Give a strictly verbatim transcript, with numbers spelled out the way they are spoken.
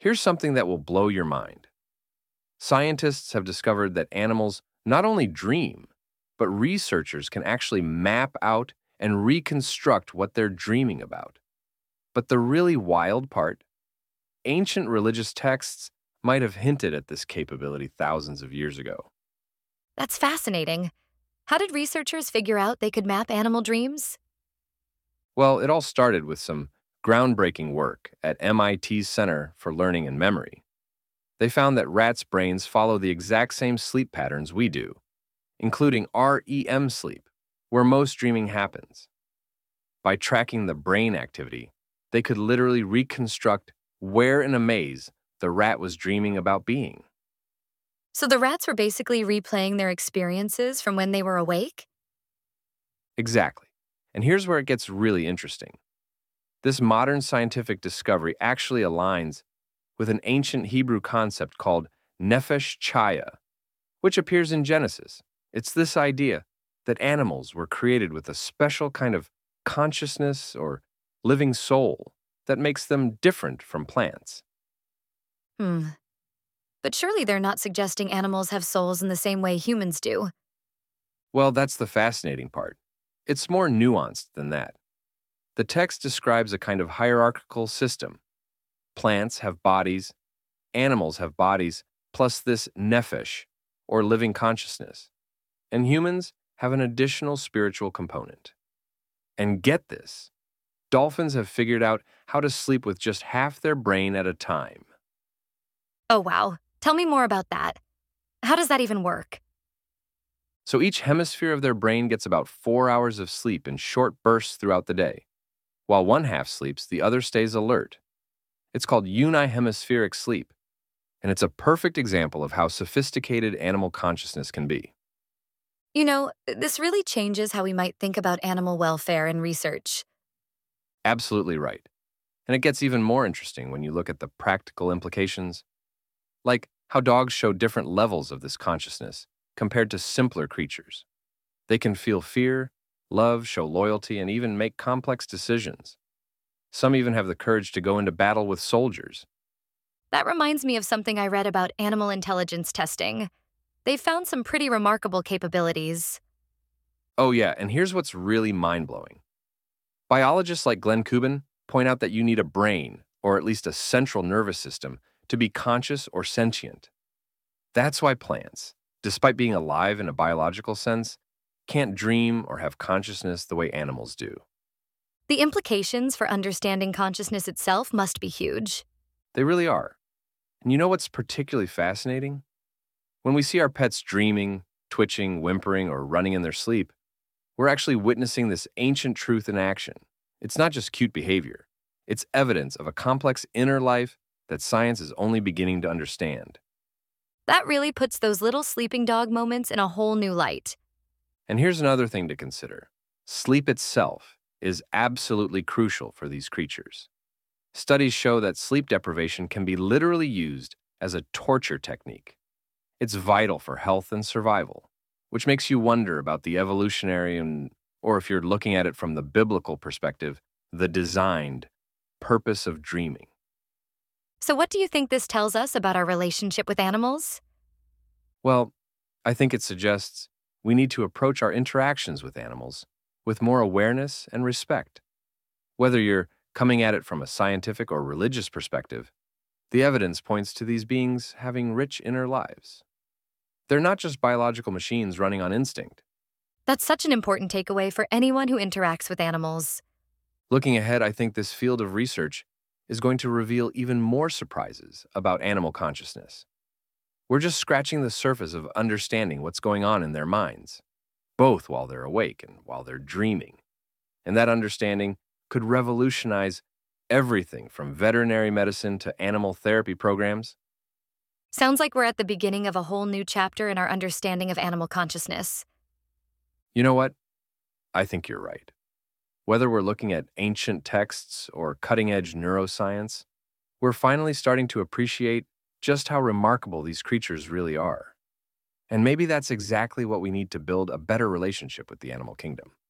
Here's something that will blow your mind. Scientists have discovered that animals not only dream, but researchers can actually map out and reconstruct what they're dreaming about. But the really wild part, ancient religious texts might have hinted at this capability thousands of years ago. That's fascinating. How did researchers figure out they could map animal dreams? Well, it all started with some groundbreaking work at M I T's Center for Learning and Memory. They found that rats' brains follow the exact same sleep patterns we do, including R E M sleep, where most dreaming happens. By tracking the brain activity, they could literally reconstruct where in a maze the rat was dreaming about being. So the rats were basically replaying their experiences from when they were awake? Exactly. And here's where it gets really interesting. This modern scientific discovery actually aligns with an ancient Hebrew concept called Nefesh Chaya, which appears in Genesis. It's this idea that animals were created with a special kind of consciousness or living soul that makes them different from plants. Hmm. But surely they're not suggesting animals have souls in the same way humans do. Well, that's the fascinating part. It's more nuanced than that. The text describes a kind of hierarchical system. Plants have bodies, animals have bodies, plus this nephesh, or living consciousness. And humans have an additional spiritual component. And get this, dolphins have figured out how to sleep with just half their brain at a time. Oh, wow. Tell me more about that. How does that even work? So each hemisphere of their brain gets about four hours of sleep in short bursts throughout the day. While one half sleeps, the other stays alert. It's called unihemispheric sleep, and it's a perfect example of how sophisticated animal consciousness can be. You know, this really changes how we might think about animal welfare and research. Absolutely right. And it gets even more interesting when you look at the practical implications, like how dogs show different levels of this consciousness compared to simpler creatures. They can feel fear, love, show loyalty, and even make complex decisions. Some even have the courage to go into battle with soldiers. That reminds me of something I read about animal intelligence testing. They found some pretty remarkable capabilities. Oh yeah, and here's what's really mind-blowing. Biologists like Glenn Kubin point out that you need a brain, or at least a central nervous system, to be conscious or sentient. That's why plants, despite being alive in a biological sense, can't dream or have consciousness the way animals do. The implications for understanding consciousness itself must be huge. They really are. And you know what's particularly fascinating? When we see our pets dreaming, twitching, whimpering, or running in their sleep, we're actually witnessing this ancient truth in action. It's not just cute behavior. It's evidence of a complex inner life that science is only beginning to understand. That really puts those little sleeping dog moments in a whole new light. And here's another thing to consider. Sleep itself is absolutely crucial for these creatures. Studies show that sleep deprivation can be literally used as a torture technique. It's vital for health and survival, which makes you wonder about the evolutionary and, or if you're looking at it from the biblical perspective, the designed purpose of dreaming. So what do you think this tells us about our relationship with animals? Well, I think it suggests we need to approach our interactions with animals with more awareness and respect. Whether you're coming at it from a scientific or religious perspective, the evidence points to these beings having rich inner lives. They're not just biological machines running on instinct. That's such an important takeaway for anyone who interacts with animals. Looking ahead, I think this field of research is going to reveal even more surprises about animal consciousness. We're just scratching the surface of understanding what's going on in their minds, both while they're awake and while they're dreaming. And that understanding could revolutionize everything from veterinary medicine to animal therapy programs. Sounds like we're at the beginning of a whole new chapter in our understanding of animal consciousness. You know what? I think you're right. Whether we're looking at ancient texts or cutting-edge neuroscience, we're finally starting to appreciate just how remarkable these creatures really are. And maybe that's exactly what we need to build a better relationship with the animal kingdom.